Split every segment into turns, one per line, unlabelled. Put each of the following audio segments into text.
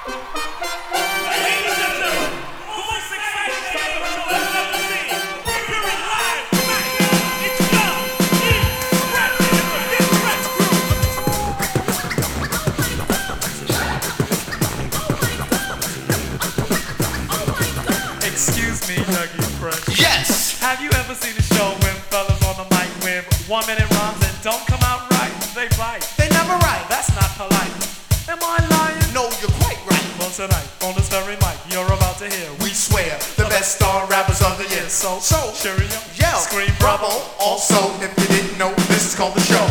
Ladies and gentlemen, the most exciting show that you'll ever see. Appearing live tonight, it's Young Express. Excuse me, Dougie Fresh.
Yes!
Have you ever seen a show when fellas on the mic with 1 minute rhymes that don't come out right? They bite.
They never write.
That's not polite. Am I lying?
No, you're quite right.
Well, tonight, on this very mic, you're about to hear.
We swear the best star rappers of the year.
So, cheerio,
yell,
scream, bravo.
Also, if you didn't know, this is called the show.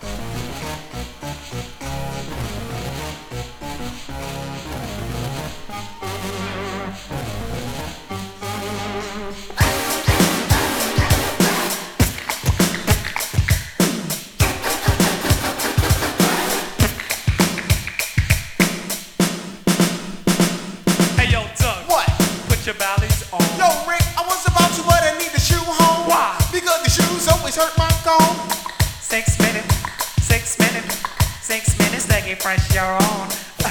Hey, yo, Doug.
What?
Put your ballies on.
Yo, Rick, I was about to, but I need the shoe home.
Why?
Because the shoes always hurt my gone.
6 minutes, 6 minutes, 6 minutes, they get fresh, you're on.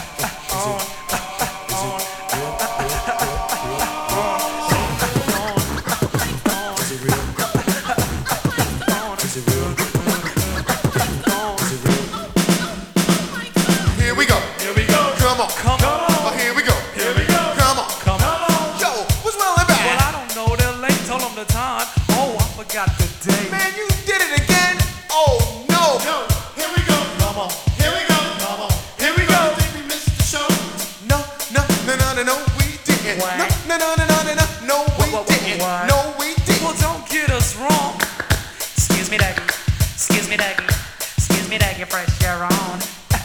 Here we go.
Here we go.
Come on.
Come on.
Oh, here we go.
Here we go.
Come on.
Come on.
Yo, what's well and
Well,
bad?
I don't know, they're late, told them the time. Oh, I forgot the day.
Man, you did it again. Oh, no.
Here we go.
Come on.
Here we go.
Come on.
Here we go. Think we missed the show?
No, we didn't.
What?
No, we
What?
didn't.
What?
No, we didn't.
Well, don't get us wrong. Excuse me, Daggy. Excuse me, Daggy. Excuse me, Daggy, fresh, you're on.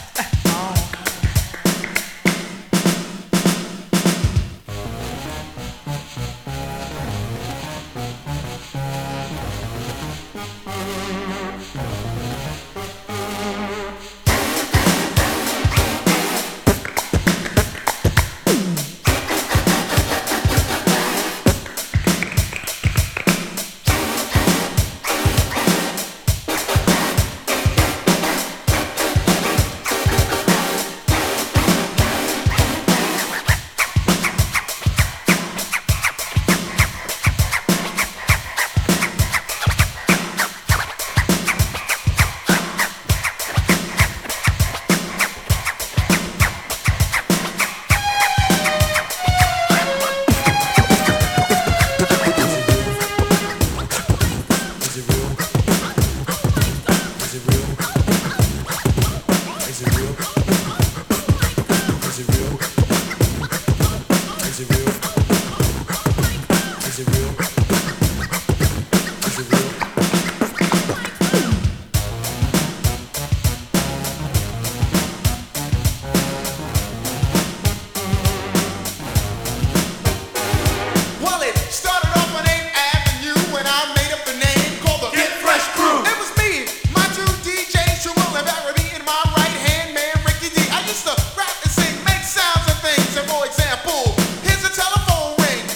Well, it started off on 8th Avenue when I made up the name called the
Get Fresh Crew.
It was me, my two DJs, Jamal and Barry, and my right-hand man, Ricky D. I used to rap and sing, make sounds and things. And for example, here's a telephone ring.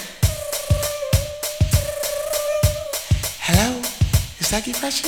Hello? Is that Get Fresh?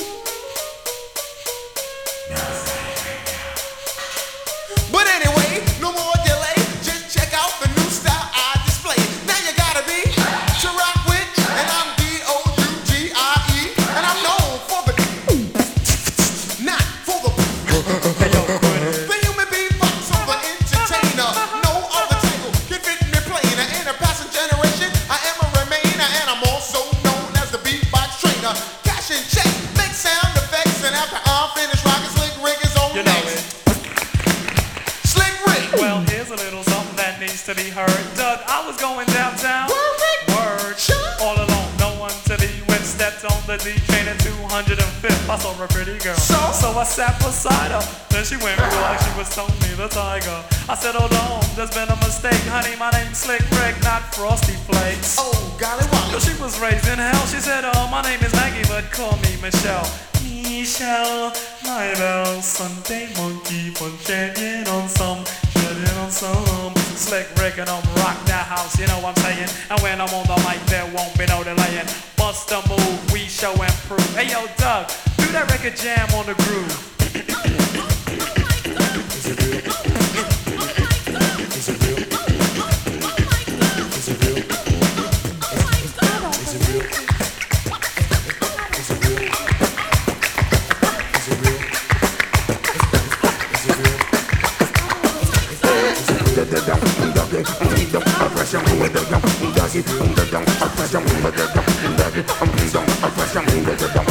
But anyway, no more delay. Just check out the new style I display. Now you gotta be to rock with, and I'm D-O-U-G-I-E, and I'm known for the not for the the human beatbox of the entertainer. No other title can fit me plainer. In a passing generation, I am a remainer, and I'm also known as the beatbox trainer. Cash and check, make sound effects, and after I'm finished rocking, Slick Rick is on
You know
next.
it.
Slick Rick.
Well, here's a little something that needs to be heard. Doug, I was going downtown. Word. All alone, no one to be with. Stepped on the D train at 205th. I saw a pretty girl. So I sat beside her. Then she went real like she was Tony the Tiger. I said, hold on, there's been a mistake. Honey, my name's Slick Rick, not Frosty Flakes.
Oh, golly,
Yo,
Wally.
she was raised in hell. She said, my name is Maggie, but call me Michelle. Michelle, my bell, Sunday monkey, punching on some, shedding on some. Slick Rick and I'm rock that house, you know what I'm saying? And when I'm on the mic, there won't be no delaying. Bust a move, we show and prove. Hey yo, Doug, do that record jam on the groove.
Is it real? Is it real?
oppression, does it, oppression, oppression, oppression, oppression,